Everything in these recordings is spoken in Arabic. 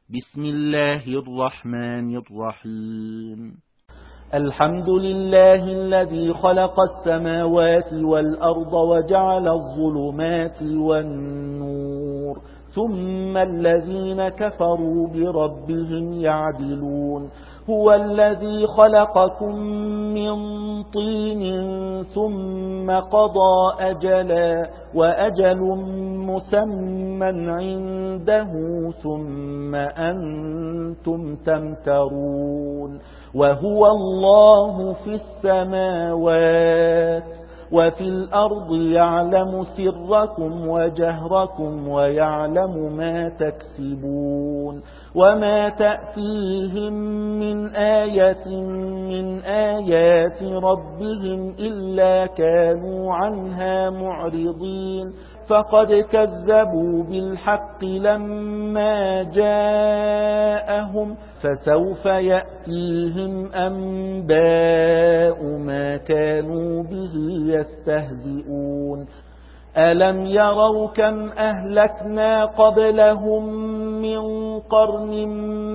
بسم الله الرحمن الرحيم. الحمد لله الذي خلق السماوات والأرض وجعل الظلمات والنور ثم الذين كفروا بربهم يعدلون. هو الذي خلقكم من طين ثم قضى أجلا وأجل مسمى عنده ثم أنتم تمترون. وهو الله في السماوات وفي الأرض يعلم سركم وجهركم ويعلم ما تكسبون. وما تأتيهم من آية من آيات ربهم إلا كانوا عنها معرضين. فقد كذبوا بالحق لما جاءهم فسوف يأتيهم أنباء ما كانوا به يستهزئون. ألم يروا كم أهلكنا قبلهم من قرن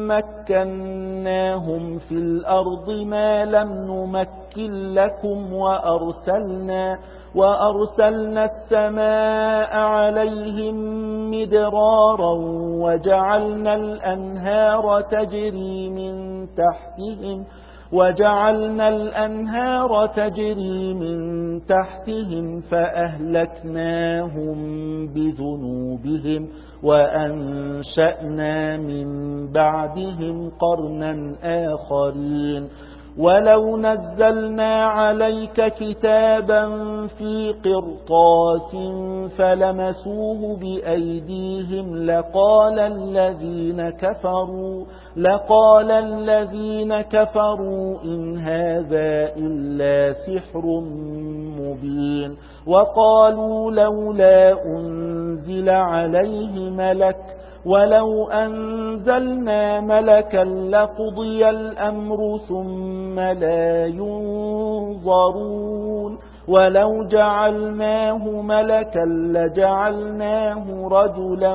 مكناهم في الأرض ما لم نمكن لكم وأرسلنا السماء عليهم مدرارا وجعلنا الأنهار تجري من تحتهم فأهلكناهم بذنوبهم وأنشأنا من بعدهم قرنا آخرين. ولو نزلنا عليك كتابا في قرطاس فلمسوه بأيديهم لقال الذين كفروا إن هذا إلا سحر مبين. وقالوا لولا أنزل عليه ملك ولو أنزلنا ملكا لقضي الأمر ثم لا ينظرون. ولو جعلناه ملكا لجعلناه رجلا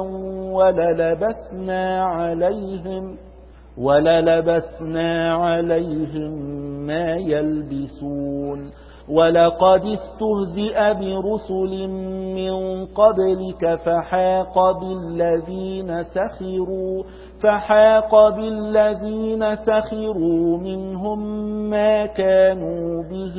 وللبسنا عليهم ما يلبسون. ولقد استهزئ برسل من قبلك فحاق بالذين سخروا منهم ما كانوا به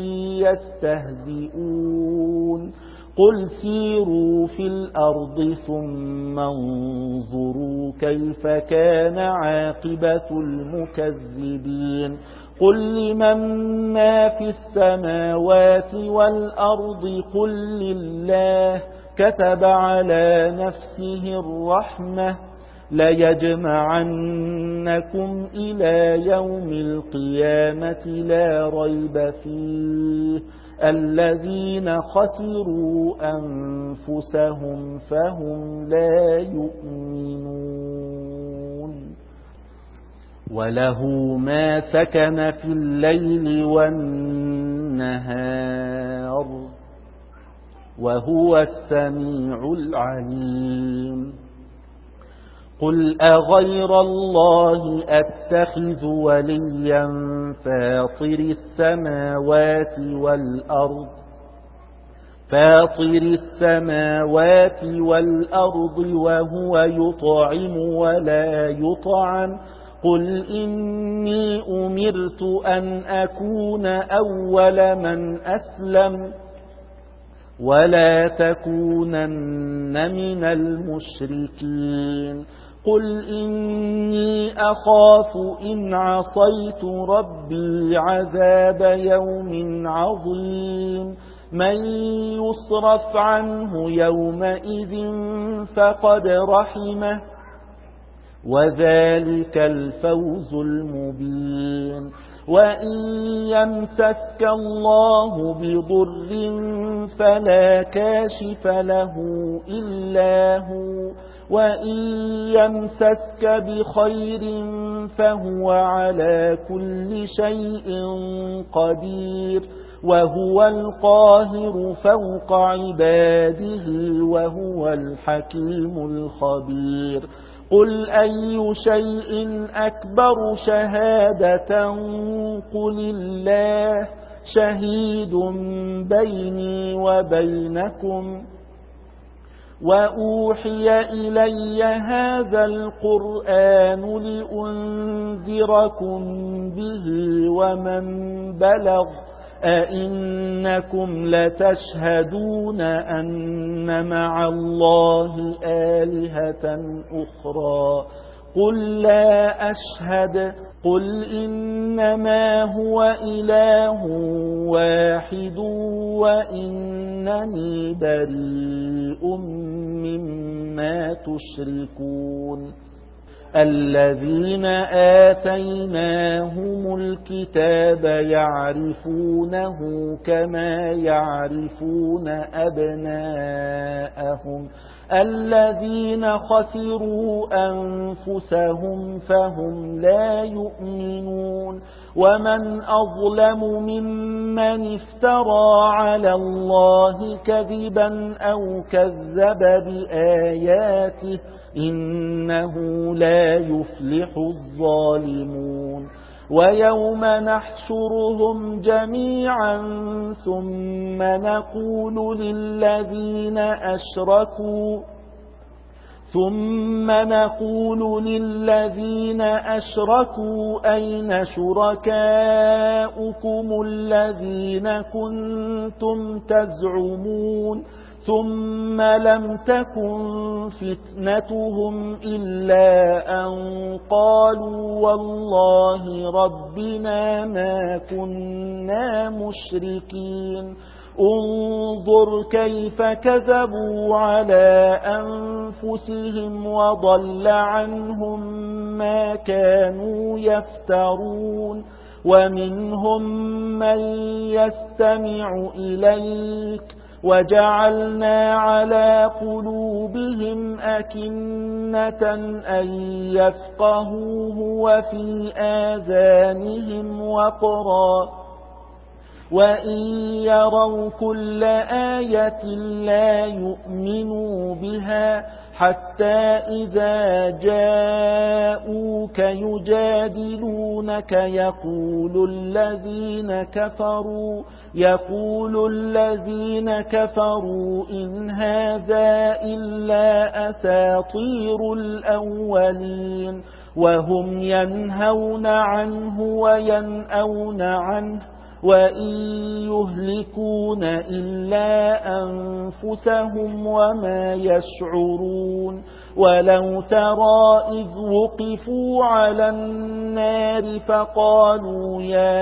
يستهزئون. قل سيروا في الأرض ثم انظروا كيف كان عاقبة المكذبين. قل لمن ما في السماوات والأرض قل لله كتب على نفسه الرحمة ليجمعنكم إلى يوم القيامة لا ريب فيه الذين خسروا أنفسهم فهم لا يؤمنون. وله ما سكن في الليل والنهار وهو السميع العليم. قل أغير الله أتخذ وليا فاطر السماوات والأرض وهو يطعم ولا يطعم. قل إني أمرت أن أكون أول من أسلم ولا تكونن من المشركين. قل إني أخاف إن عصيت ربي عذاب يوم عظيم. من يصرف عنه يومئذ فقد رحمه وذلك الفوز المبين. وإن يمسسك الله بضر فلا كاشف له إلا هو وإن يمسسك بخير فهو على كل شيء قدير. وهو القاهر فوق عباده وهو الحكيم الخبير. قل أي شيء أكبر شهادة قل الله شهيد بيني وبينكم وأوحي إلي هذا القرآن لأنذركم به ومن بلغ أئنكم لتشهدون أن مع الله آلهة أخرى قل لا أشهد قل إنما هو إله واحد وإنني بريء مما تشركون الذين آتيناهم الكتاب يعرفونه كما يعرفون أبناءهم الذين خسروا أنفسهم فهم لا يؤمنون ومن أظلم ممن افترى على الله كذبا أو كذب بآياته إنه لا يفلح الظالمون ويوم نحشرهم جميعا ثم نقول للذين أشركوا أين شركاؤكم الذين كنتم تزعمون ثم لم تكن فتنتهم إلا أن قالوا والله ربنا ما كنا مشركين انظر كيف كذبوا على أنفسهم وضل عنهم ما كانوا يفترون ومنهم من يستمع إليك وجعلنا على قلوبهم أكنة أن يفقهوه وفي آذانهم وقرا وإن يروا كل آية لا يؤمنوا بها حتى إذا جاءوك يجادلونك يقول الذين كفروا إن هذا إلا أساطير الأولين وهم ينهون عنه وينأون عنه وإن يهلكون إلا أنفسهم وما يشعرون ولو ترى إذ وقفوا على النار فقالوا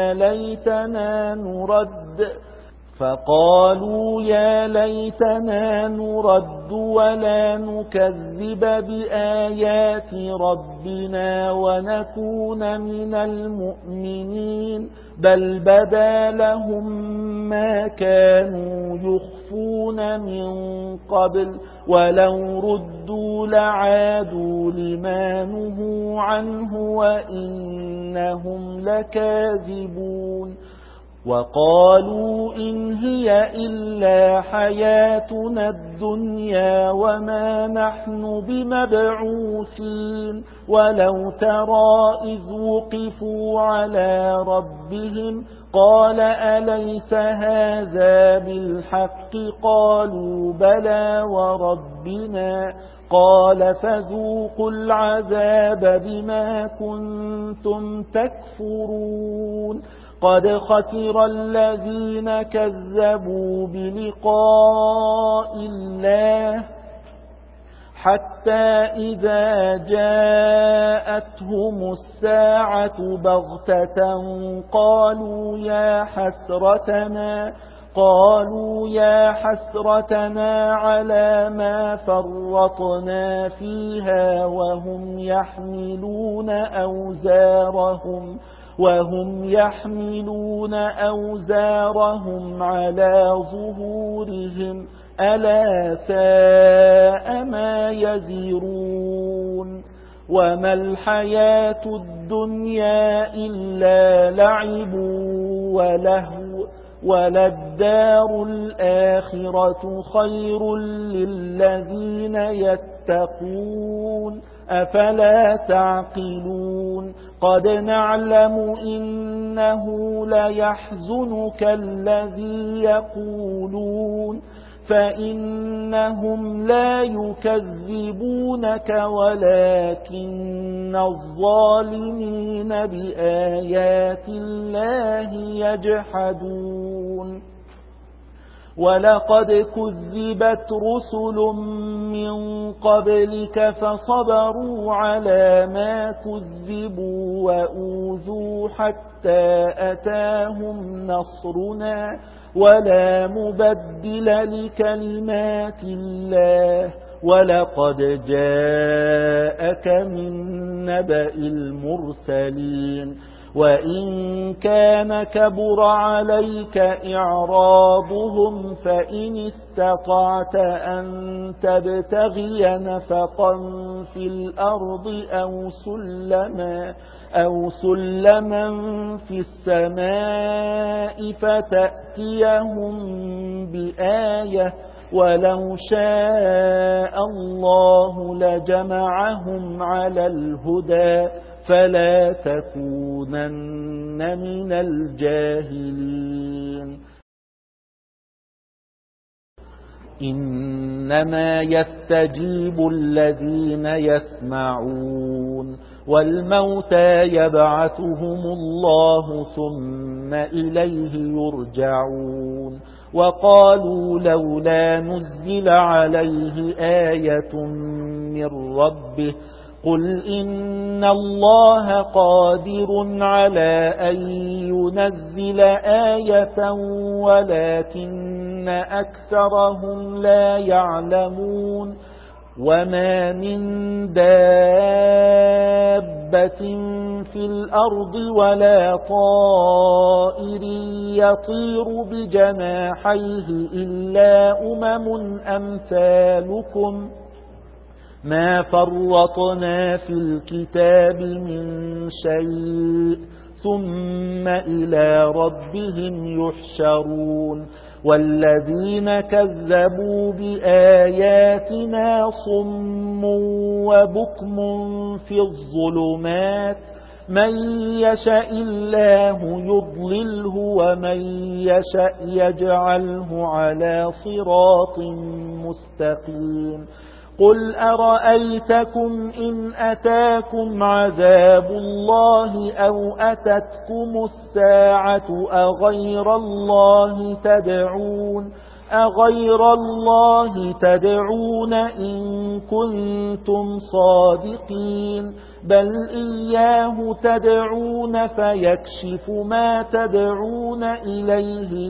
يا ليتنا نرد ولا نكذب بآيات ربنا ونكون من المؤمنين بل بدا لهم ما كانوا يخفون من قبل ولو ردوا لعادوا لما نهوا عنه وإنهم لكاذبون وقالوا إن هي إلا حياتنا الدنيا وما نحن بمبعوثين ولو ترى إذ وقفوا على ربهم قال أليس هذا بالحق قالوا بلى وربنا قال فذوقوا العذاب بما كنتم تكفرون قد خسر الذين كذبوا بلقاء الله حتى إذا جاءتهم الساعة بغتة قالوا يا حسرتنا على ما فرطنا فيها وهم يحملون أوزارهم على ظهورهم ألا ساء ما يزرون وما الحياة الدنيا إلا لعب ولهو وللدار الآخرة خير للذين يتقون أفلا تعقلون قد نعلم إنه ليحزنك الذي يقولون فإنهم لا يكذبونك ولكن الظالمين بآيات الله يجحدون ولقد كذبت رسل من قبلك فصبروا على ما كذبوا وأوذوا حتى أتاهم نصرنا ولا مبدل لكلمات الله ولقد جاءك من نبأ المرسلين وإن كان كبر عليك إعراضهم فإن استطعت أن تبتغي نفقا في الأرض أو سلما في السماء فتأتيهم بآية ولو شاء الله لجمعهم على الهدى فلا تكونن من الجاهلين إنما يستجيب الذين يسمعون والموتى يبعثهم الله ثم إليه يرجعون وقالوا لولا نزل عليه آية من ربه قل إن الله قادر على أن ينزل آية ولكن أكثرهم لا يعلمون وما من دابة في الأرض ولا طائر يطير بجناحيه إلا أمثالكم ما فرطنا في الكتاب من شيء ثم إلى ربهم يحشرون والذين كذبوا بآياتنا صم وبكم في الظلمات من يشاء الله يضلله ومن يشاء يجعله على صراط مستقيم قل أرأيتكم إن أتاكم عذاب الله أو أتتكم الساعة أغير الله تدعون إن كنتم صادقين بل إياه تدعون فيكشف ما تدعون إليه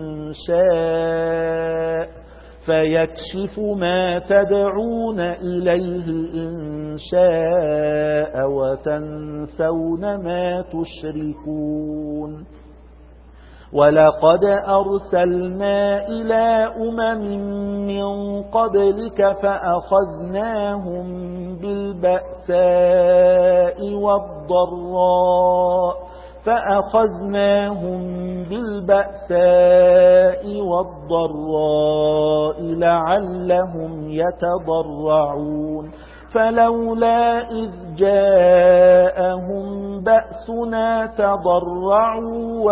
إن شاء وتنسون ما تشركون ولقد أرسلنا إلى من قبلك فأخذناهم بالبأساء والضراء لعلهم يتضرعون فلولا إذ جاءهم بأسنا تضرعوا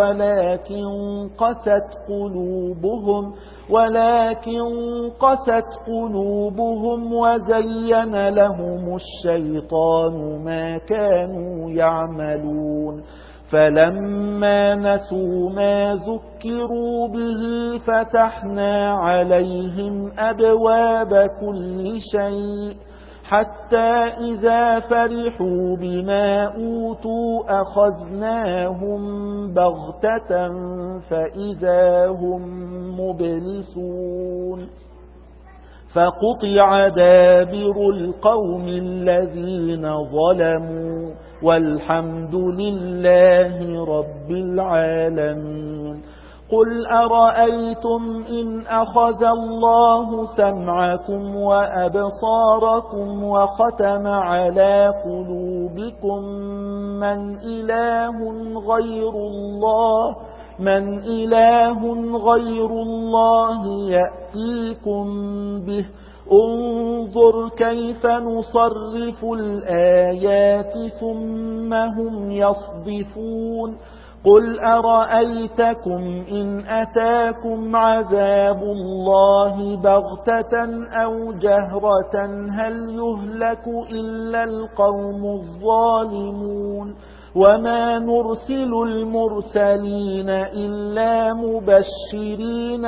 ولكن قست قلوبهم وزين لهم الشيطان ما كانوا يعملون فلما نسوا ما ذكروا به فتحنا عليهم أبواب كل شيء حتى إذا فرحوا بما أوتوا أخذناهم بغتة فإذا هم مبلسون فقطع دابر القوم الذين ظلموا والحمد لله رب العالمين قل أرأيتم إن أخذ الله سمعكم وأبصاركم وختم على قلوبكم من إله غير الله يأتيكم به انظر كيف نصرف الآيات ثم هم يصدفون قل أرأيتكم إن أتاكم عذاب الله بغتة أو جهرة هل يهلك إلا القوم الظالمون وما نرسل المرسلين إلا مبشرين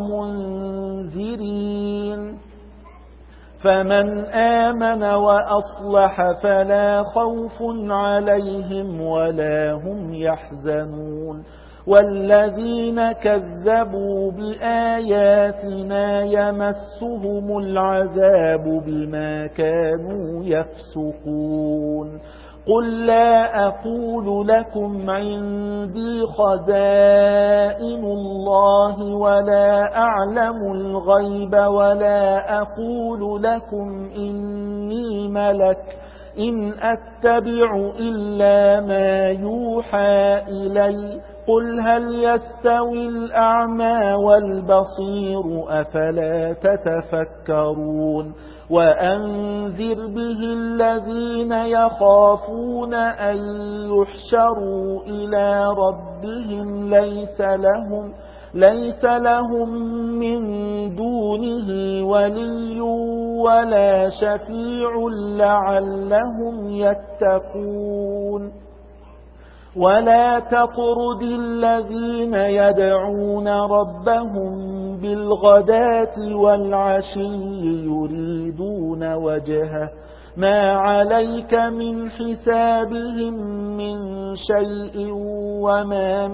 ومنذرين فمن آمن وأصلح فلا خوف عليهم ولا هم يحزنون والذين كذبوا بآياتنا يمسهم العذاب بما كانوا يفسقون قل لا أقول لكم عندي خزائن الله ولا أعلم الغيب ولا أقول لكم إني ملك إن أتبع إلا ما يوحى إلي قل هل يستوي الأعمى والبصير أفلا تتفكرون وأنذر به الذين يخافون أن يحشروا إلى ربهم ليس لهم من دونه ولي ولا شفيع لعلهم يتقون ولا تطرد الذين يدعون ربهم بالغداة والعشي يريدون وجهه ما عليك من حسابهم من شيء وما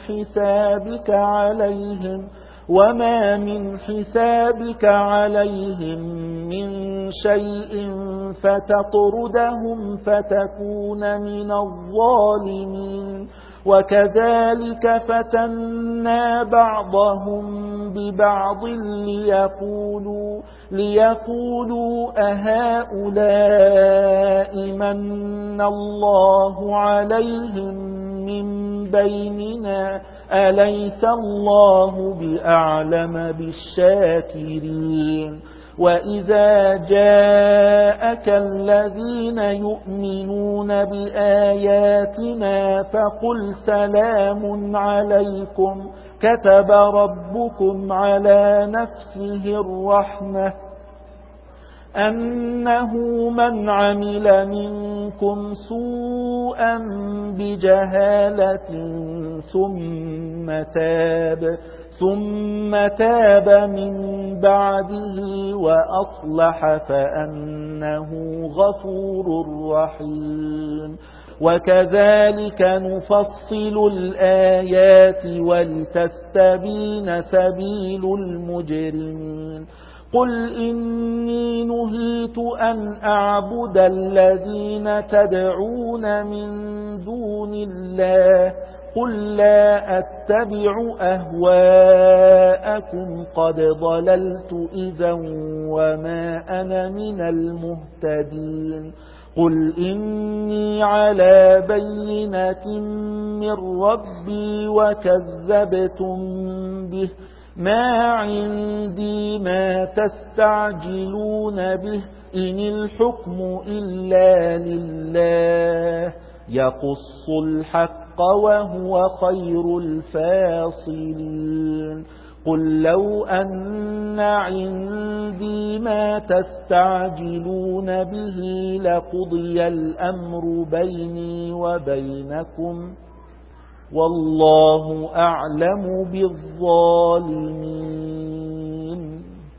من حسابك عليهم من شيء فتطردهم فتكون من الظالمين وكذلك فتنا بعضهم ببعض ليقولوا أهؤلاء من الله عليهم من بيننا أليس الله بأعلم بالشاكرين وإذا جاءك الذين يؤمنون بآياتنا فقل سلام عليكم كتب ربكم على نفسه الرحمة أنه من عمل منكم سوءا بجهالة ثم تاب من بعده وأصلح فأنه غفور رحيم وكذلك نفصل الآيات ولتستبين سبيل المجرمين قل إني نهيت أن أعبد الذين تدعون من دون الله قل لا أتبع أهواءكم قد ضللت إذا وما أنا من المهتدين قل إني على بينة من ربي وكذبتم به ما عندي ما تستعجلون به إن الحكم إلا لله يقص الحق وهو خير الفاصلين قل لو أن عندي ما تستعجلون به لقضي الأمر بيني وبينكم والله أعلم بالظالمين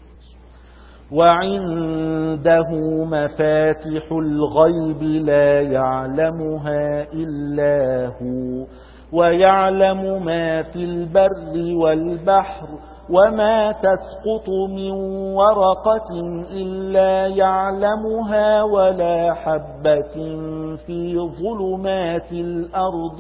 وعنده مفاتح الغيب لا يعلمها إلا هو ويعلم ما في البر والبحر وما تسقط من ورقة إلا يعلمها ولا حبة في ظلمات الأرض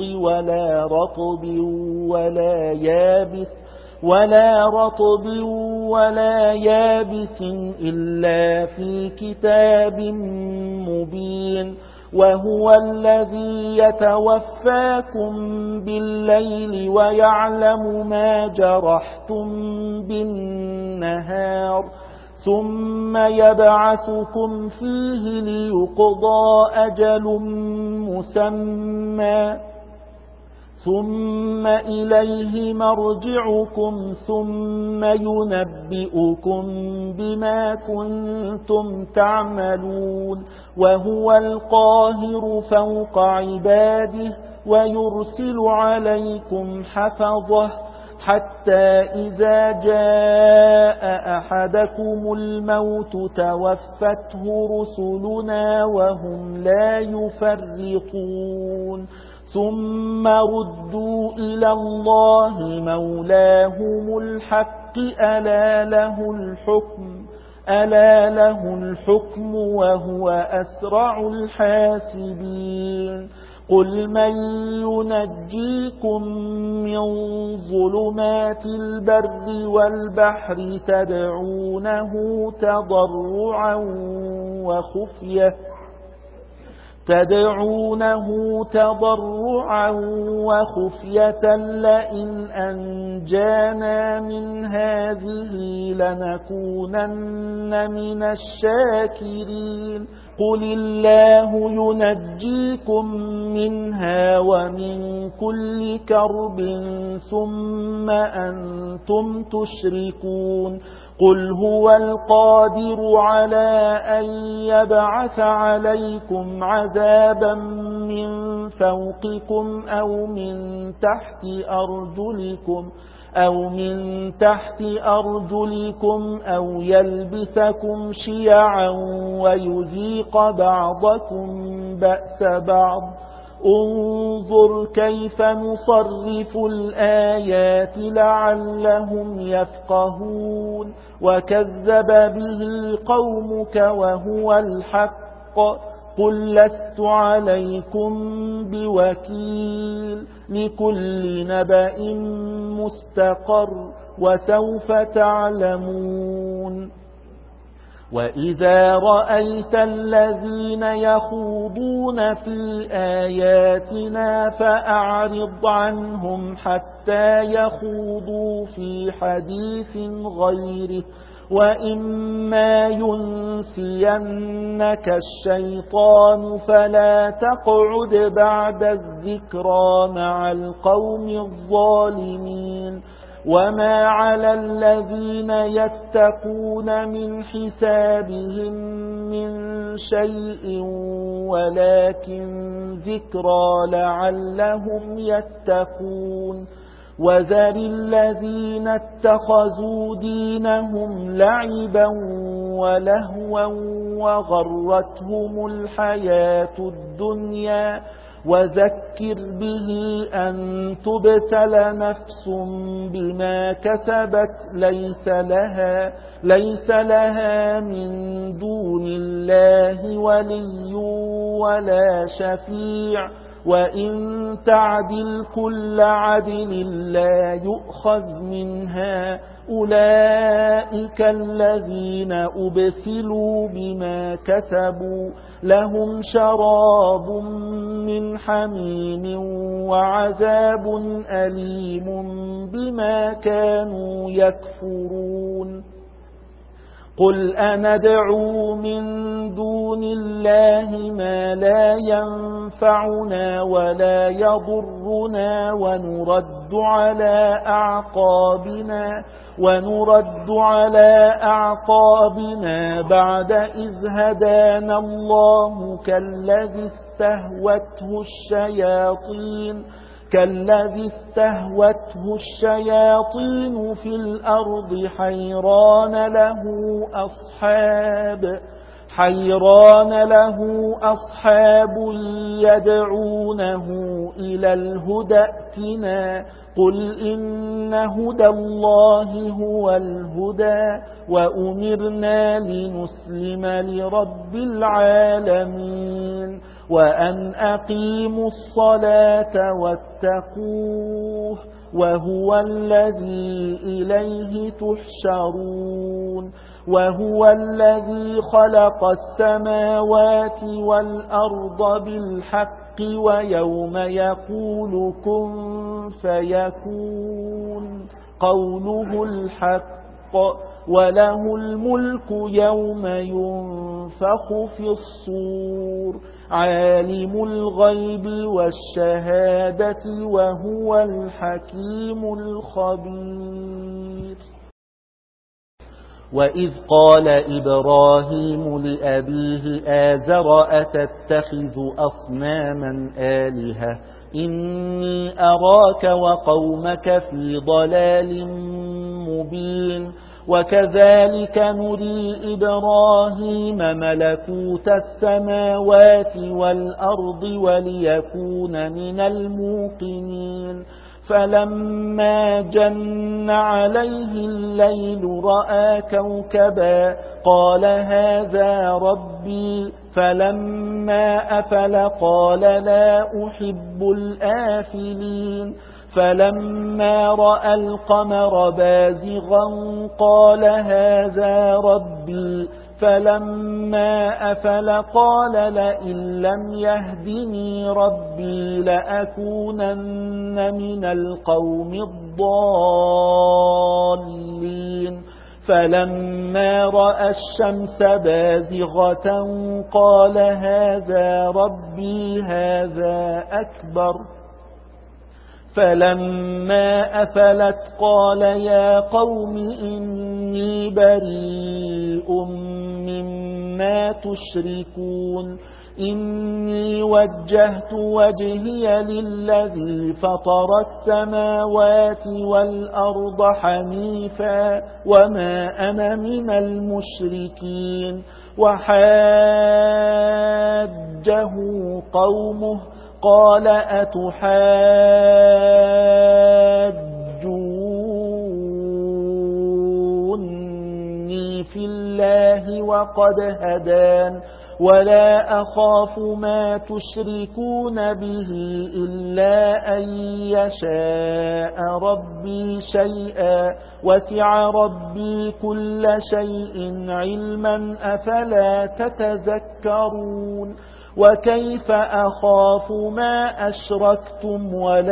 ولا رطب ولا يابس إلا في كتاب مبين وهو الذي يتوفاكم بالليل ويعلم ما جرحتم بالنهار ثم يبعثكم فيه ليقضى أجل مسمى ثم إليه مرجعكم ثم ينبئكم بما كنتم تعملون وهو القاهر فوق عباده ويرسل عليكم حفظه حتى إذا جاء أحدكم الموت توفته رسلنا وهم لا يفرطون ثم ردوا إلى الله مولاهم الحق ألا له الحكم وهو أسرع الحاسبين قل من ينجيكم من ظلمات البر والبحر تدعونه تضرعا وخفية لئن أنجانا من هذه لنكونن من الشاكرين قل الله ينجيكم منها ومن كل كرب ثم أنتم تشركون قل هو القادر على أن يبعث عليكم عذابا من فوقكم أو من تحت أرجلكم أو يلبسكم شيعا ويذيق بعضكم بأس بعض انظر كيف نصرف الآيات لعلهم يفقهون وكذب به قومك وهو الحق قل لست عليكم بوكيل لكل نبأ مستقر وسوف تعلمون وإذا رأيت الذين يخوضون في آياتنا فأعرض عنهم حتى يخوضوا في حديث غيره وإما ينسينك الشيطان فلا تقعد بعد الذكرى مع القوم الظالمين وما على الذين يتقون من حسابهم من شيء ولكن ذكرى لعلهم يتقون وذر الذين اتخذوا دينهم لعبا ولهوا وغرتهم الحياة الدنيا وذكر به أن تبسل نفس بما كسبت ليس لها من دون الله ولي ولا شفيع وإن تعدل كل عدل لا يؤخذ منها أولئك الذين أبسلوا بما كسبوا لهم شراب من حميم وعذاب أليم بما كانوا يكفرون قل أندعو من دون الله ما لا ينفعنا ولا يضرنا ونرد على أعقابنا بعد إذ هدانا الله كالذي استهوته الشياطين في الأرض حيران له أصحاب يدعونه إلى الهدى ائتنا قل إن هدى الله هو الهدى وأمرنا لنسلم لرب العالمين وأن أقيموا الصلاة واتقوه وهو الذي إليه تحشرون وهو الذي خلق السماوات والأرض بالحق ويوم يقول كن فيكون قوله الحق وله الملك يوم ينفخ في الصور عالم الغيب والشهادة وهو الحكيم الخبير. وإذ قال إبراهيم لأبيه آزر أتتخذ أصناما آلهة إني أراك وقومك في ضلال مبين وكذلك نري إبراهيم ملكوت السماوات والأرض وليكون من الموقنين فلما جن عليه الليل رأى كوكبا قال هذا ربي فلما أفل قال لا أحب الآفلين فلما رأى القمر بازغا قال هذا ربي فلما أفل قال لئن لم يهدني ربي لأكونن من القوم الضالين فلما رأى الشمس بازغة قال هذا ربي هذا أكبر فلما أفلت قال يا قوم إني بريء مما تشركون إني وجهت وجهي للذي فطر السماوات والأرض حنيفا وما أنا من المشركين وحاجه قومه قال أتحاجوني في الله وقد هدان ولا أخاف ما تشركون به إلا أن يشاء ربي شيئا وسع ربي كل شيء علما أفلا تتذكرون وكيف أخاف ما أشركتم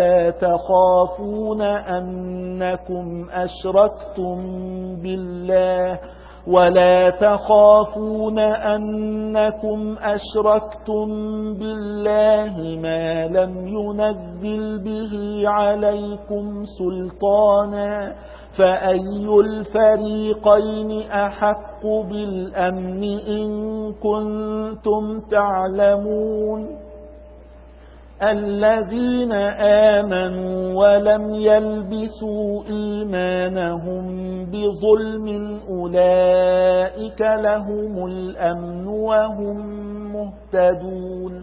ولا تخافون أنكم أشركتم بالله ما لم ينزل به عليكم سلطانا فأي الفريقين أحق بالأمن إن كنتم تعلمون الذين آمنوا ولم يلبسوا إيمانهم بظلم أولئك لهم الأمن وهم مهتدون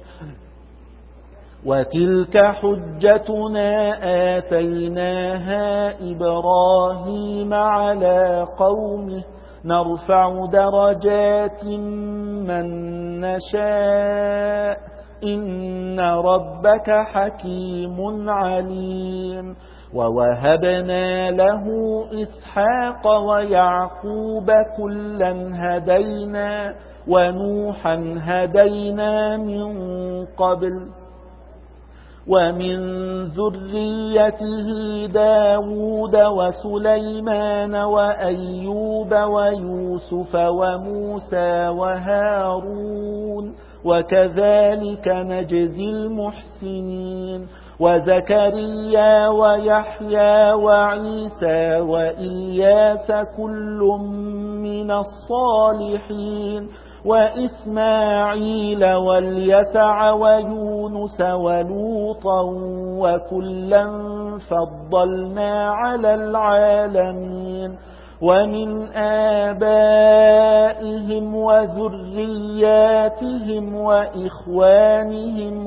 وتلك حجتنا آتيناها إبراهيم على قومه نرفع درجات من نشاء إن ربك حكيم عليم ووهبنا له إسحاق ويعقوب كلا هدينا ونوحا هدينا من قبل ومن ذريته داود وسليمان وأيوب ويوسف وموسى وهارون وكذلك نجزي المحسنين وزكريا ويحيى وعيسى وإلياس كل من الصالحين وإسماعيل واليسع ويونس ولوطا وكلا فضلنا على العالمين ومن آبائهم وذرياتهم وإخوانهم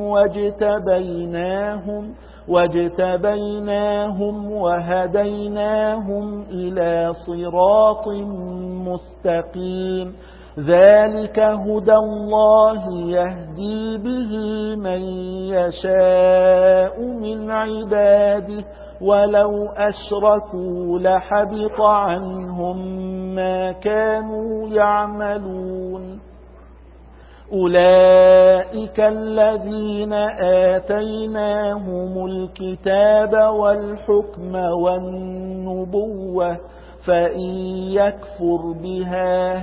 واجتبيناهم وهديناهم إلى صراط مستقيم ذلك هدى الله يهدي به من يشاء من عباده ولو أشركوا لحبط عنهم ما كانوا يعملون أولئك الذين آتيناهم الكتاب والحكم والنبوة فإن يكفر بها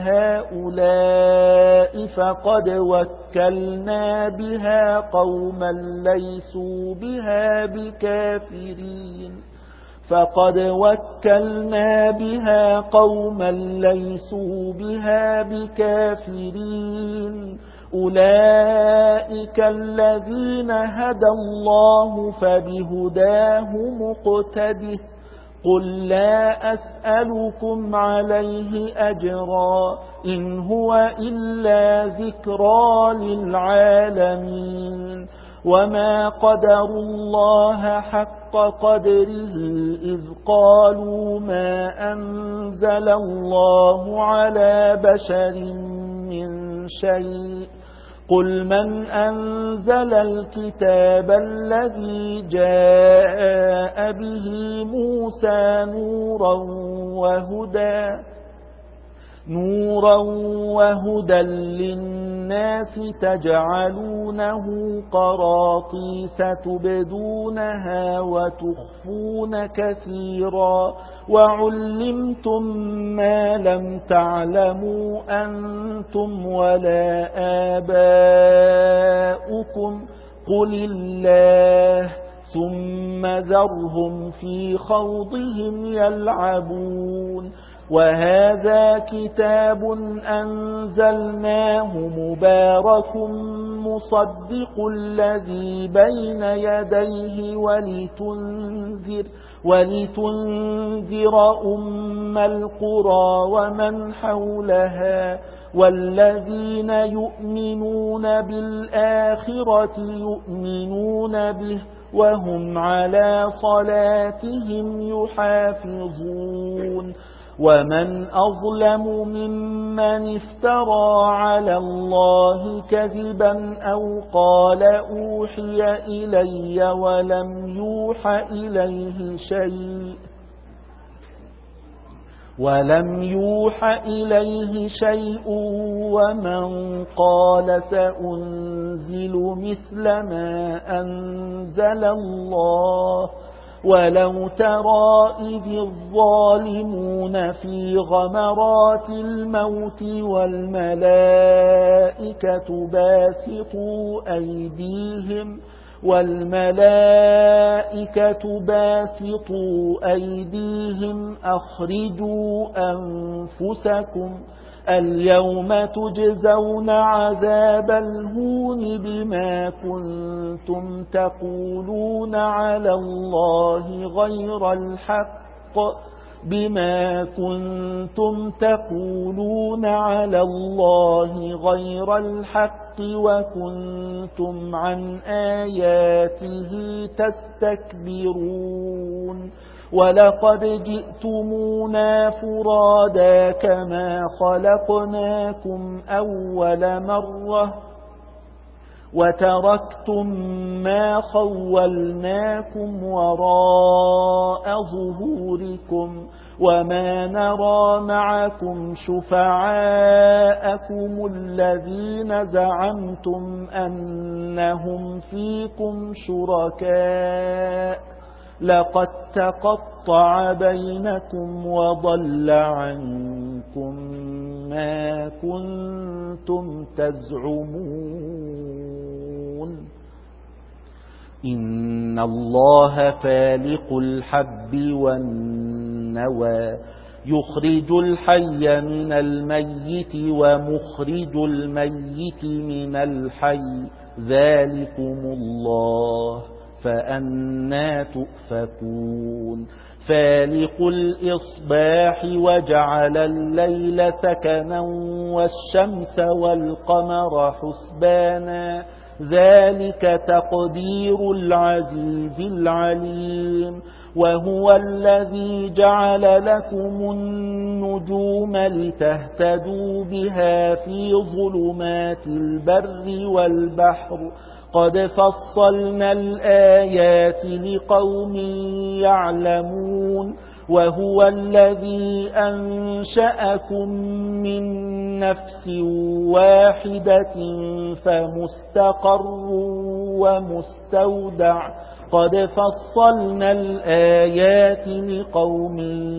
هؤلاء فقد وكلنا بها قوما ليسوا بها بكافرين فقد وكلنا بها قوما ليسوا بها بكافرين أولئك الذين هدى الله فبهداه مقتده قل لا أسألكم عليه أجرا إن هو إلا ذكرى للعالمين وما قدروا الله حق قدره إذ قالوا ما أنزل الله على بشر من شيء قل من أنزل الكتاب الذي جاء به موسى نورا وهدى للناس تجعلونه قراطيس تبدونها وتخفون كثيرا وعلمتم ما لم تعلموا أنتم ولا آباؤكم قل الله ثم ذرهم في خوضهم يلعبون وهذا كتاب أنزلناه مبارك مصدق الذي بين يديه ولتنذر أم القرى ومن حولها والذين يؤمنون بالآخرة يؤمنون به وهم على صلاتهم يحافظون ومن أظلم ممن افترى على الله كذبا أو قال أوحي إلي ولم يوح إليه شيء ومن قال سأنزل مثل ما أنزل الله ولو ترى إذ الظالمون في غمرات الموت والملائكة باسطوا أيديهم أخرجوا أنفسكم اليوم تجزون عذاب الهون بما كنتم تقولون على الله غير الحق وكنتم عن آياته تستكبرون ولقد جئتمونا فرادا كما خلقناكم أول مرة وتركتم ما خولناكم وراء ظهوركم وما نرى معكم شفعاءكم الذين زعمتم أنهم فيكم شركاء لقد تقطع بينكم وضل عنكم ما كنتم تزعمون إن الله فالق الحب والنوى يخرج الحي من الميت ومخرج الميت من الحي ذلكم الله فأنى تؤفكون فالق الإصباح وجعل الليل سكنا والشمس والقمر حسبانا ذلك تقدير العزيز العليم وهو الذي جعل لكم النجوم لتهتدوا بها في ظلمات البر والبحر قد فصلنا الآيات لقوم يعلمون وهو الذي أنشأكم من نفس واحدة فمستقر قد فصلنا الآيات لقوم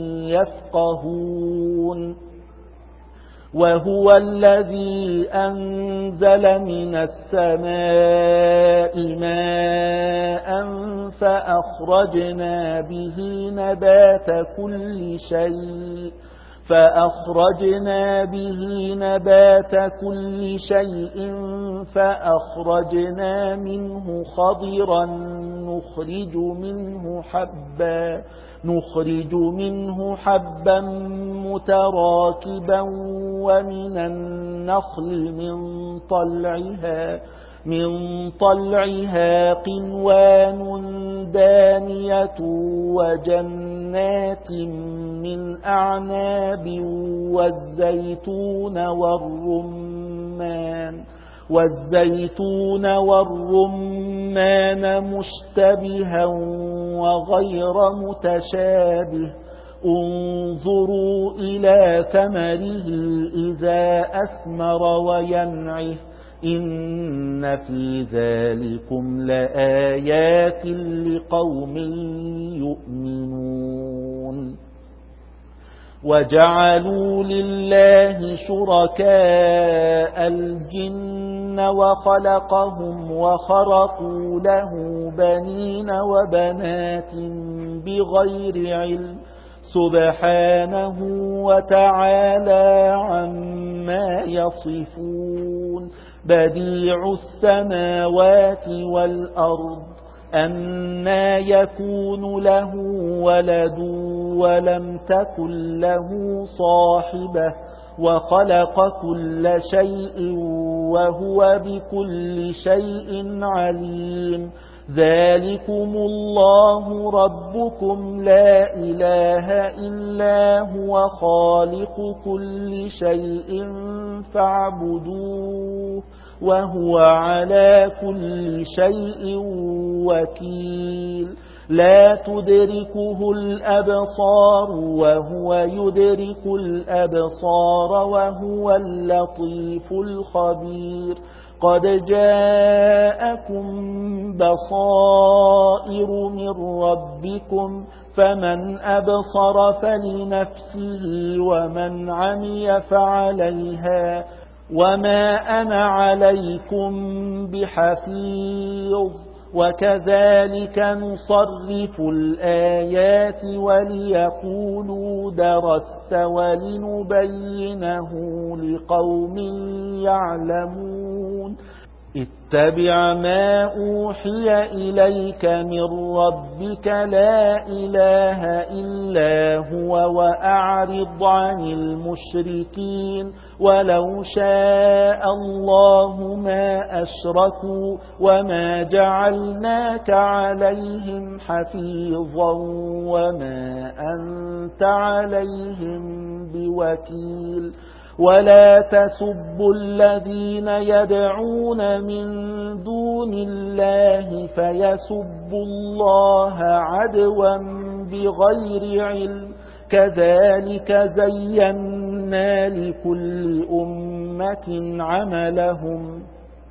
يفقهون وهو الذي أنزل من السماء ماء فأخرجنا به نبات كل شيء فأخرجنا منه خضرا نخرج منه حبا متراكبا ومن النخل من طلعها قنوان دانية وجنات من أعناب والزيتون والرمان مشتبها وغير متشابه انظروا إلى ثمره إذا أثمر وينعه إن في ذلكم لآيات لقوم يؤمنون وجعلوا لله شركاء الجن وخلقهم وخرقوا له بنين وبنات بغير علم سبحانه وتعالى عما يصفون بديع السماوات والأرض أنى يكون له ولد ولم تكن له صاحبة وخلق كل شيء وهو بكل شيء عليم ذلكم الله ربكم لا إله إلا هو خالق كل شيء فاعبدوه وهو على كل شيء وكيل لا تدركه الأبصار وهو يدرك الأبصار وهو اللطيف الخبير قد جاءكم بصائر من ربكم فمن أبصر فلنفسه ومن عمي فعليها وما أنا عليكم بحفيظ وكذلك نصرف الآيات وليقولوا درست ولنبينه لقوم يعلمون اتبع ما أوحي إليك من ربك لا إله إلا هو وأعرض عن المشركين ولو شاء الله ما أشركوا وما جعلناك عليهم حفيظا وما أنت عليهم بوكيل ولا تسبوا الذين يدعون من دون الله فيسبوا الله عدوا بغير علم كذلك زينا لكل أمة عملهم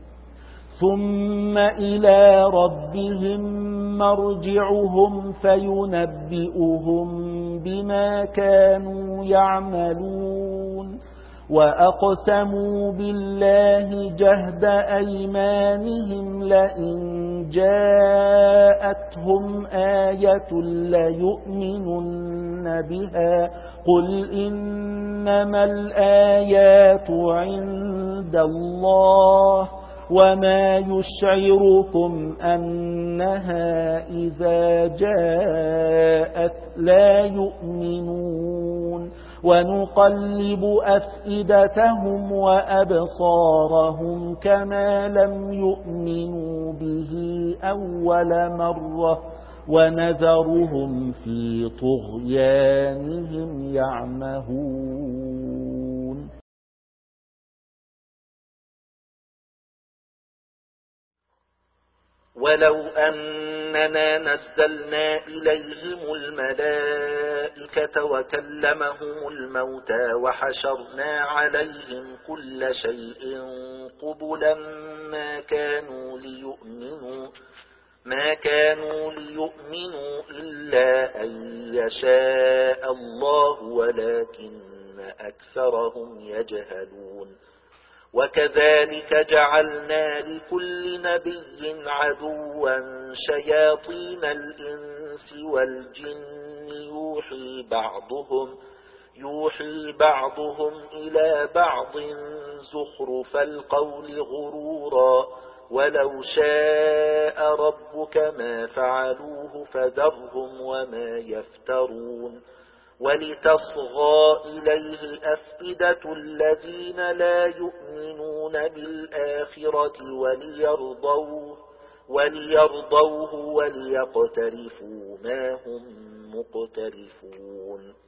ثم إلى ربهم مرجعهم فينبئهم بما كانوا يعملون وأقسموا بالله جهد أيمانهم لئن جاءتهم آية ليؤمنن بها قل إنما الآيات عند الله وما يشعركم أنها إذا جاءت لا يؤمنون ونقلب أفئدتهم وأبصارهم كما لم يؤمنوا به أول مرة ونذرهم في طغيانهم يعمهون ولو أننا نزلنا إليهم الملائكة وكلمهم الموتى وحشرنا عليهم كل شيء قبلا ما كانوا ليؤمنوا ما كانوا ليؤمنوا إلا أن يشاء الله ولكن أكثرهم يجهلون وكذلك جعلنا لكل نبي عدوا شياطين الإنس والجن يوحي بعضهم إلى بعض زخرف القول غرورا ولو شاء ربك ما فعلوه فذرهم وما يفترون ولتصغى إليه أفئدة الذين لا يؤمنون بالآخرة وليرضوه وليقترفوا ما هم مقترفون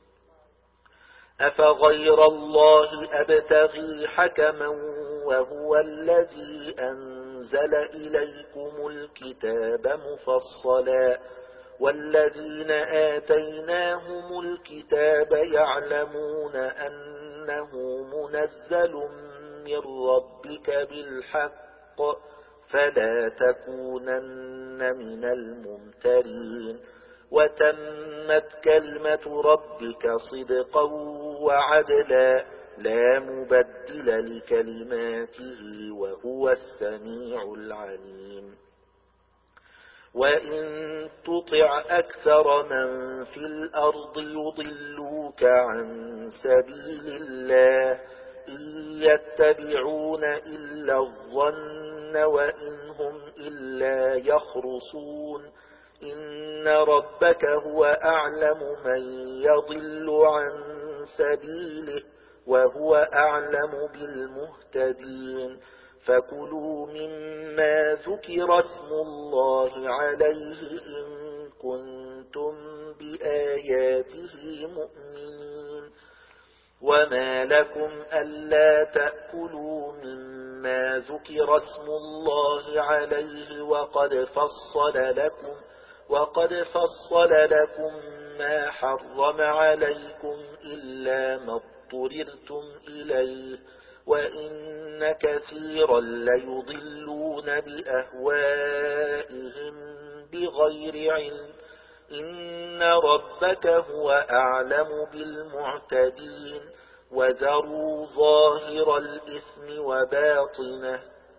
أفغير الله أبتغي حكما وهو الذي أنزل إليكم الكتاب مفصلا والذين آتيناهم الكتاب يعلمون أنه منزل من ربك بالحق فلا تكونن من الممترين وتمت كلمة ربك صدقا وعدلا لا مبدل لكلماته وهو السميع العليم وإن تطع أكثر من في الأرض يضلوك عن سبيل الله إن يتبعون إلا الظن وإن هم إلا يخرصون إن ربك هو أعلم من يضل عن سبيله وهو أعلم بالمهتدين فكلوا مما ذكر اسم الله عليه إن كنتم بآياته مؤمنين وما لكم ألا تأكلوا مما ذكر اسم الله عليه وقد فصل لكم ما حرم عليكم إلا ما اضطررتم إليه وإن كثيرا ليضلون بأهوائهم بغير علم إن ربك هو أعلم بالمعتدين وذروا ظاهر الإثم وباطنه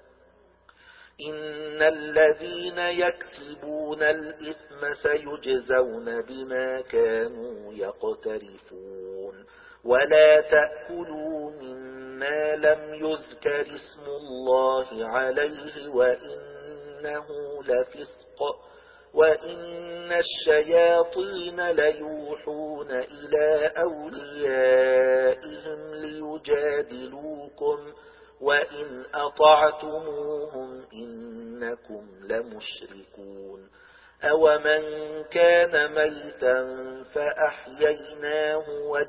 إن الذين يكسبون الإثم سيجزون بما كانوا يقترفون ولا تأكلوا مما لم يذكر اسم الله عليه وإنه لفسق وإن الشياطين ليوحون إلى أوليائهم ليجادلوكم وإن أطعتموهم إنكم لمشركون أومن كان ميتا فأحييناه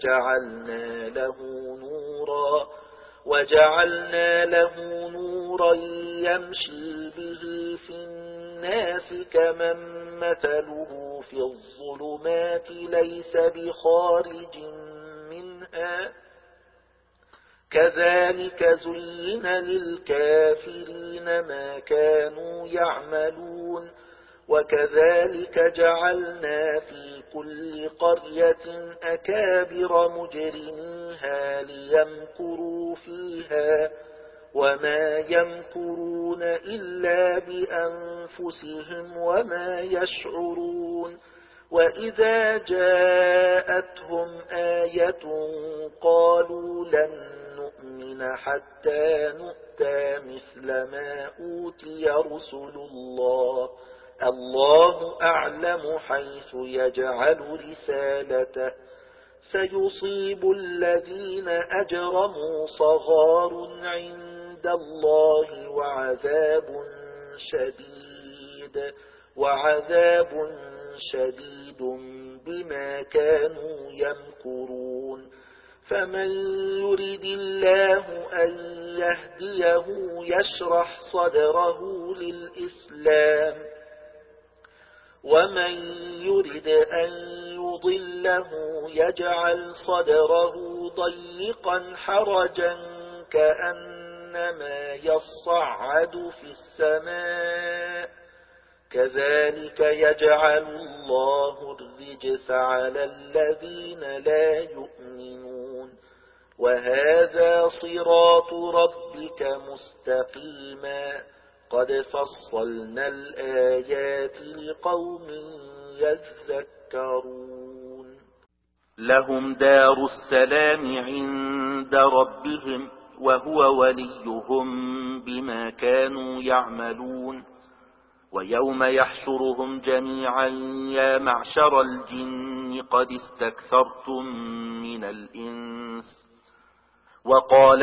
وجعلنا له نورا يمشي به في الناس كمن مثله في الظلمات ليس بخارج منها كذلك زين للكافرين ما كانوا يعملون وكذلك جعلنا في كل قرية أكابر مجرميها ليمكروا فيها وما يمكرون إلا بأنفسهم وما يشعرون وإذا جاءتهم آية قالوا لن نؤمن حتى نؤتى مثل ما أوتي رسل الله أعلم حيث يجعل رسالته سيصيب الذين أجرموا صغار عند الله وعذاب شديد بما كانوا يمكرون فمن يرد الله أن يهديه يشرح صدره للإسلام ومن يرد أن يضله يجعل صدره ضيقا حرجا كأنما يصعد في السماء كذلك يجعل الله الرجس على الذين لا يؤمنون وهذا صراط ربك مستقيما قد فصلنا الآيات لقوم يذكرون لهم دار السلام عند ربهم وهو وليهم بما كانوا يعملون ويوم يحشرهم جميعا يا معشر الجن قد استكثرتم من الإنس وقال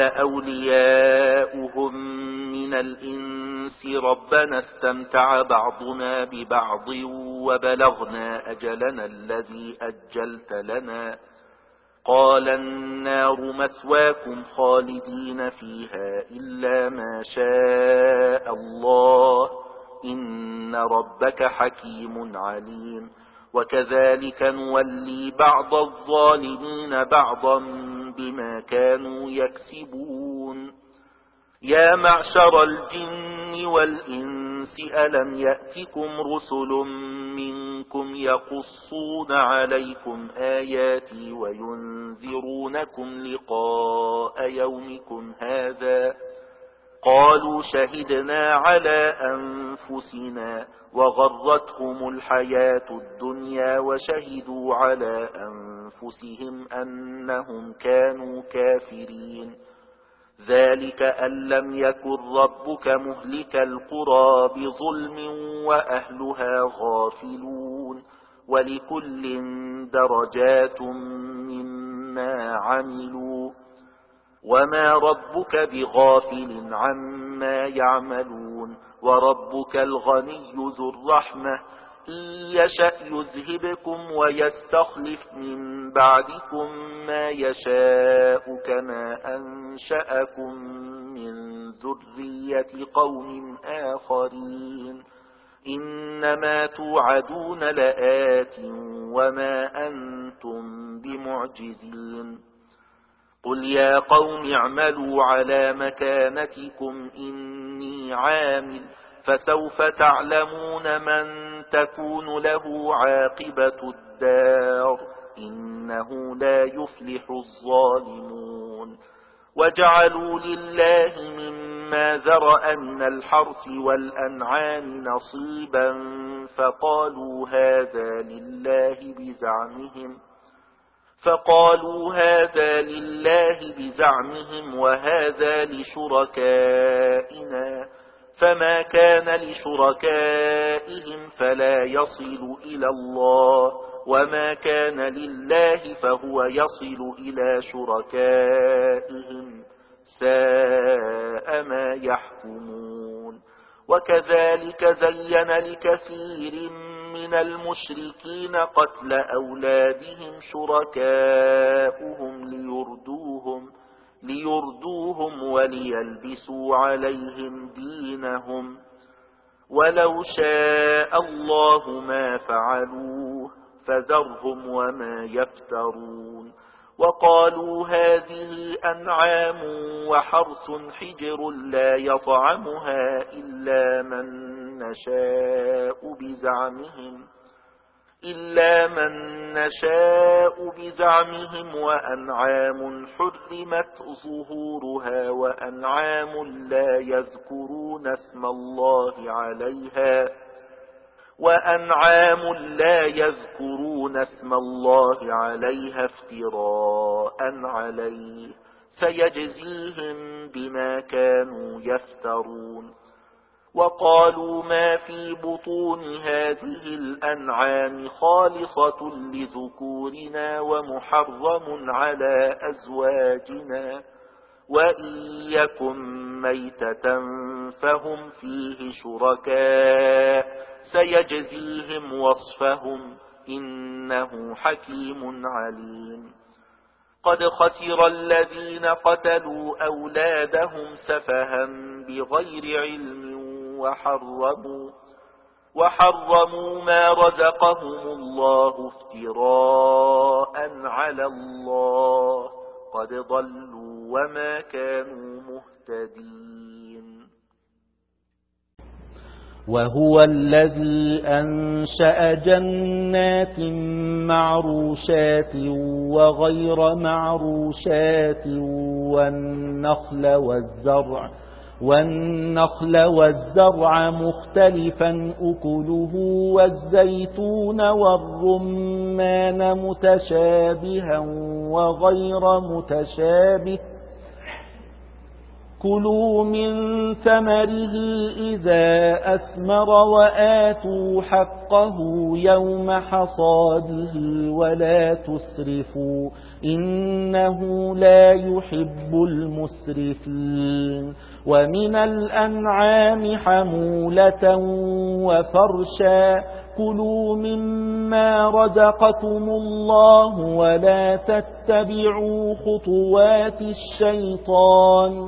أولياؤهم من الإنس ربنا استمتع بعضنا ببعض وبلغنا أجلنا الذي أجلت لنا قال النار مثواكم خالدين فيها إلا ما شاء الله إن ربك حكيم عليم وكذلك نولي بعض الظالمين بعضا بما كانوا يكسبون يا معشر الجن والإنس ألم يأتكم رسل منكم يقصون عليكم آياتي وينذرونكم لقاء يومكم هذا قالوا شهدنا على أنفسنا وغرتهم الحياة الدنيا وشهدوا على أنفسهم أنهم كانوا كافرين ذلك أن لم يكن ربك مهلك القرى بظلم وأهلها غافلون ولكل درجات مما عملوا وما ربك بغافل عما يعملون وربك الغني ذو الرحمة إن يشأ يذهبكم ويستخلف من بعدكم ما يشاء كما أنشأكم من ذرية قوم آخرين إنما توعدون لآت وما أنتم بمعجزين قل يا قوم اعملوا على مكانتكم إني عامل فسوف تعلمون من تكون له عاقبة الدار إنه لا يفلح الظالمون وجعلوا لله مما ذرأ من الحرث والأنعام نصيبا فقالوا هذا لله بزعمهم وهذا لشركائنا فما كان لشركائهم فلا يصل إلى الله وما كان لله فهو يصل إلى شركائهم ساء ما يحكمون وكذلك زين لكثير من المشركين قتل أولادهم شركاؤهم ليردوهم وليلبسوا عليهم دينهم ولو شاء الله ما فعلوه فذرهم وما يفترون وقالوا هذه أنعام وحرث حجر لا يطعمها إلا من نشاء بزعمهم وأنعام حرمت ظهورها وأنعام لا يذكرون اسم الله عليها افتراء عليه سيجزيهم بما كانوا يفترون وقالوا ما في بطون هذه الأنعام خالصة لذكورنا ومحرم على أزواجنا وإن يكن ميتة فهم فيه شركاء سيجزيهم وصفهم إنه حكيم عليم قد خسر الذين قتلوا أولادهم سفها بغير علم وحرموا ما رزقهم الله افتراء على الله قد ضلوا وما كانوا مهتدين وهو الذي أنشأ جنات معروشات وغير معروشات والنخل والزرع مختلفا أكله والزيتون والرمان متشابها وغير متشابه كلوا من ثمره إذا أثمر وآتوا حقه يوم حصاده ولا تسرفوا إنه لا يحب المسرفين ومن الأنعام حمولة وفرشا كلوا مما رزقكم الله ولا تتبعوا خطوات الشيطان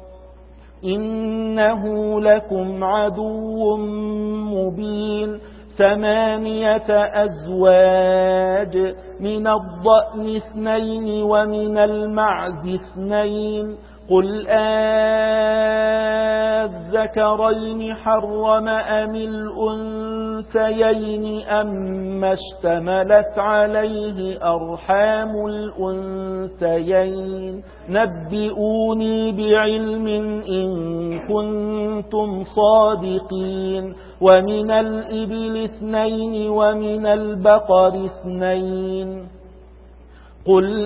إنه لكم عدو مبين 8 أزواج من الضأن 2 ومن المعز 2 قل الذكرين حرم أم الأنثيين أما اشتملت عليه أرحام الأنثيين نبئوني بعلم إن كنتم صادقين ومن الإبل 2 ومن البقر 2 قل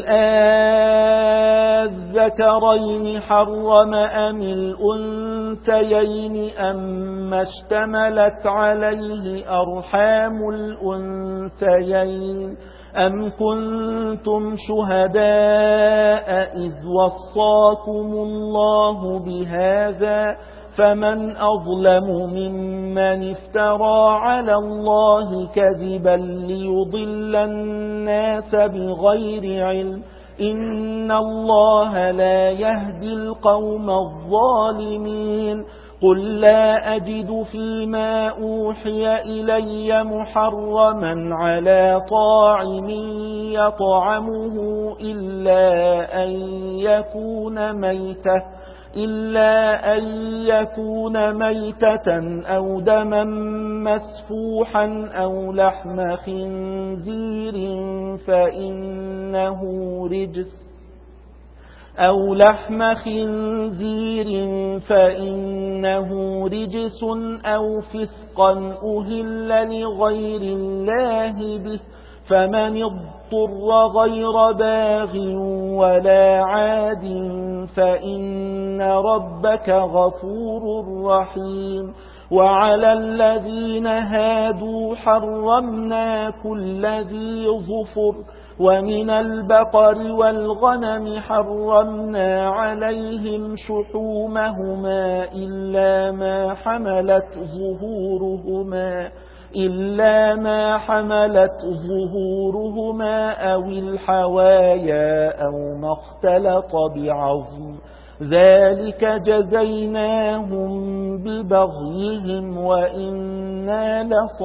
الذكرين حرم أم الأنثيين أما اشتملت عليه أرحام الأنثيين أم كنتم شهداء إذ وصاكم الله بهذا فمن أظلم ممن افترى على الله كذبا ليضل الناس بغير علم إن الله لا يهدي القوم الظالمين قل لا أجد فيما أوحي إلي محرما على طاعم يطعمه إلا أن يكون ميتة أو دما مسفوحا أو لحم خنزير فإنه رجس أو فسقا أهل لغير الله به فمن اضطر غير باغ ولا عاد فإن ربك غفور رحيم وعلى الذين هادوا حرمنا كل ذي ظفر ومن البقر والغنم حرمنا عليهم شحومهما إلا ما حملت ظهورهما أو الحوايا أو ما اختلط بعظم ذلك جزيناهم ببغيهم وإنا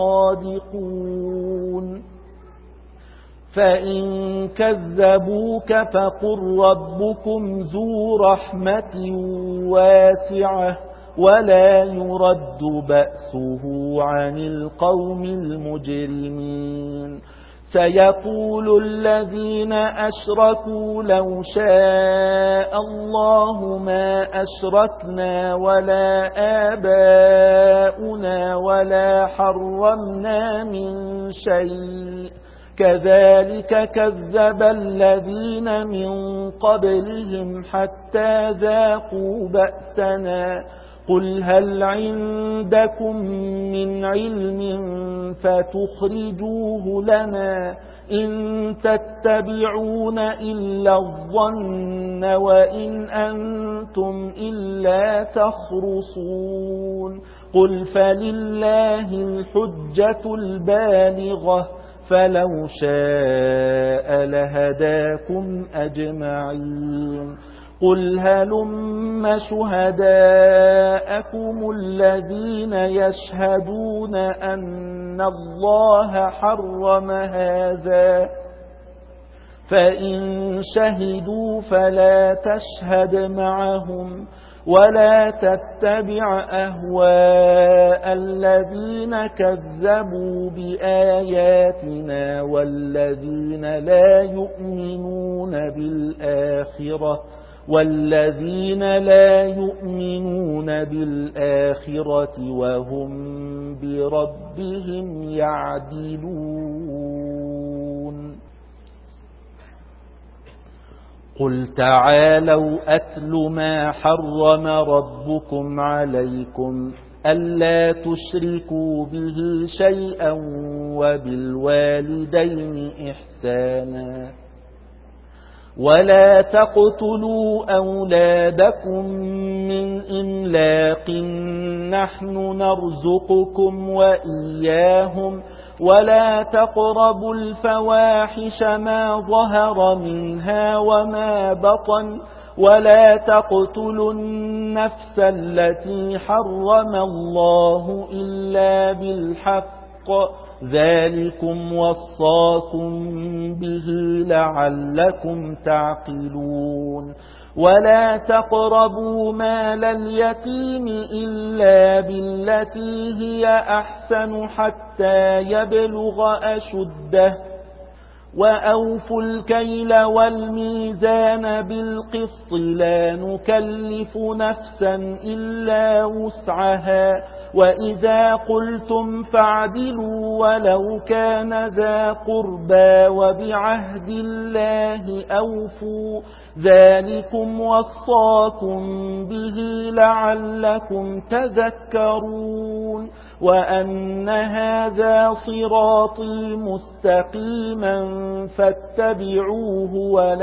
لصادقون فإن كذبوك فقل ربكم ذو رحمة واسعة ولا يرد بأسه عن القوم المجرمين سيقول الذين أشركوا لو شاء الله ما أشركنا ولا آباؤنا ولا حرمنا من شيء كذلك كذب الذين من قبلهم حتى ذاقوا بأسنا قل هل عندكم من علم فتخرجوه لنا إن تتبعون إلا الظن وإن أنتم إلا تخرصون قل فلله الحجة البالغة فلو شاء لهداكم أجمعين قل هلم شهداءكم الذين يشهدون أن الله حرم هذا فإن شهدوا فلا تشهد معهم ولا تتبع أهواء الذين كذبوا بآياتنا والذين لا يؤمنون بالآخرة وهم بربهم يعدلون. قل تعالوا أتل ما حرم ربكم عليكم ألا تشركوا به شيئا وبالوالدين إحسانا ولا تقتلوا أولادكم من إملاق نحن نرزقكم وإياهم ولا تقربوا الفواحش ما ظهر منها وما بطن ولا تقتلوا النفس التي حرم الله إلا بالحق ذلكم وصاكم به لعلكم تعقلون. ولا تقربوا مال اليتيم إلا بالتي هي أحسن حتى يبلغ أشده وأوفوا الكيل والميزان بالقسط لا نكلف نفسا إلا وسعها وإذا قلتم فاعدلوا ولو كان ذا قربى وبعهد الله أوفوا ذلكم وصاكم به لعلكم تذكرون. وأن هذا صراطي مستقيما فاتبعوه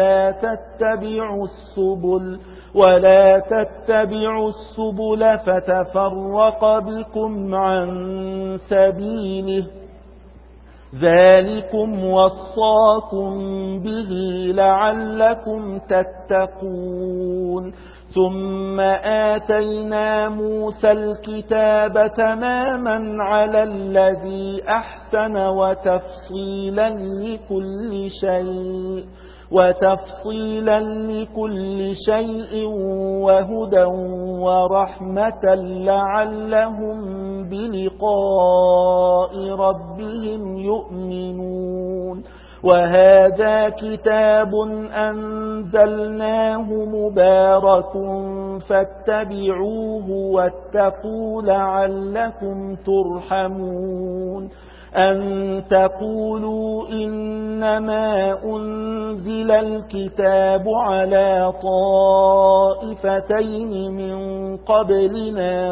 ولا تتبعوا السبل فتفرق بكم عن سبيله ذلكم وصاكم به لعلكم تتقون. ثم آتينا موسى الكتاب تماما على الذي أحسن وتفصيلا لكل شيء وهدى ورحمة لعلهم بلقاء ربهم يؤمنون. وهذا كتاب أنزلناه مبارك فاتبعوه واتقوا لعلكم ترحمون. أن تقولوا إنما أنزل الكتاب على طائفتين من قبلنا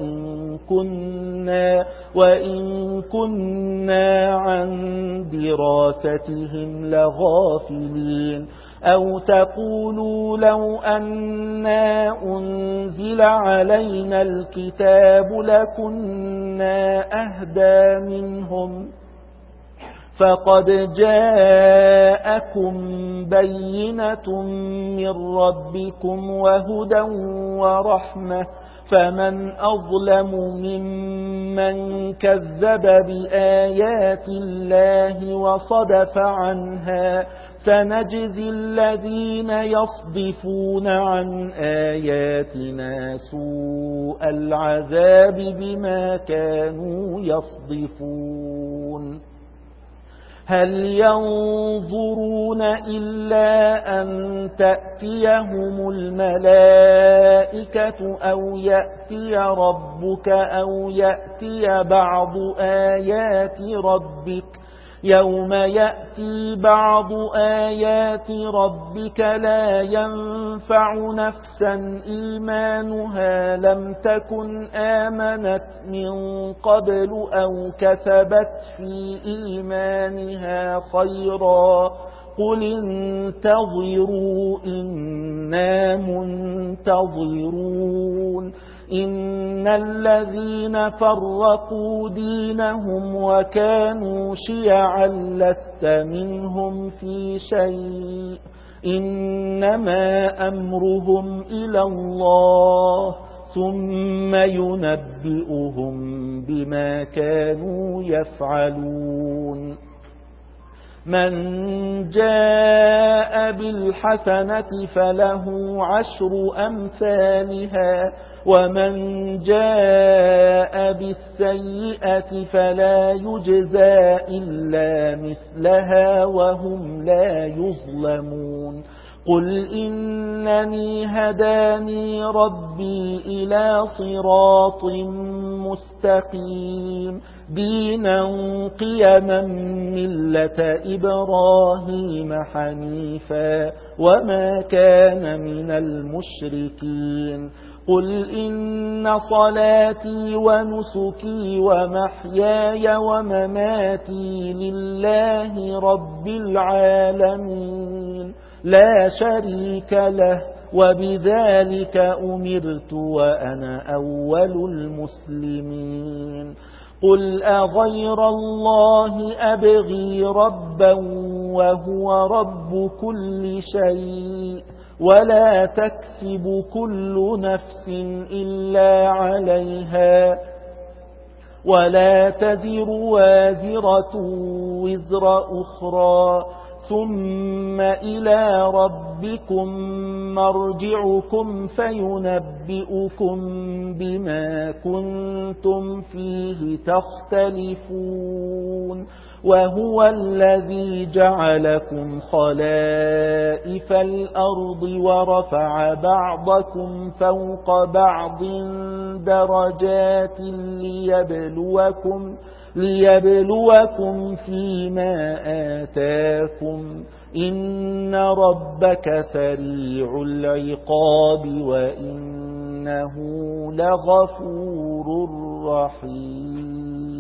وإن كنا عن دراستهم لغافلين. أو تقولوا لو أنا أنزل علينا الكتاب لكنا أهدى منهم فقد جاءكم بينة من ربكم وهدى ورحمة فمن أظلم ممن كذب بآيات الله وصدف عنها سنجزي الذين يصدفون عن آياتنا سوء العذاب بما كانوا يصدفون. هل ينظرون إلا أن تأتيهم الملائكة أو يأتي ربك أو يأتي بعض آيات ربك يوم يأتي بعض آيات ربك لا ينفع نفسا إيمانها لم تكن آمنت من قبل أو كسبت في إيمانها خيرا قل انتظروا إنا منتظرون. إن الذين فرقوا دينهم وكانوا شيعا لست منهم في شيء إنما أمرهم إلى الله ثم ينبئهم بما كانوا يفعلون. من جاء بالحسنة فله 10 أمثالها ومن جاء بالسيئة فلا يجزى إلا مثلها وهم لا يظلمون قل إنني هداني ربي إلى صراط مستقيم دينا قيما ملة إبراهيم حنيفا وما كان من المشركين قل إن صلاتي ونسكي ومحياي ومماتي لله رب العالمين لا شريك له وبذلك أمرت وأنا أول المسلمين قل أغير الله أبغي ربا وهو رب كل شيء ولا تكسب كل نفس إلا عليها ولا تزر وازرة وزر أخرى ثم إلى ربكم مرجعكم فينبئكم بما كنتم فيه تختلفون وهو الذي جعلكم خلائف الأرض ورفع بعضكم فوق بعض درجات ليبلوكم فيما آتاكم إن ربك سريع العقاب وإنه لغفور رحيم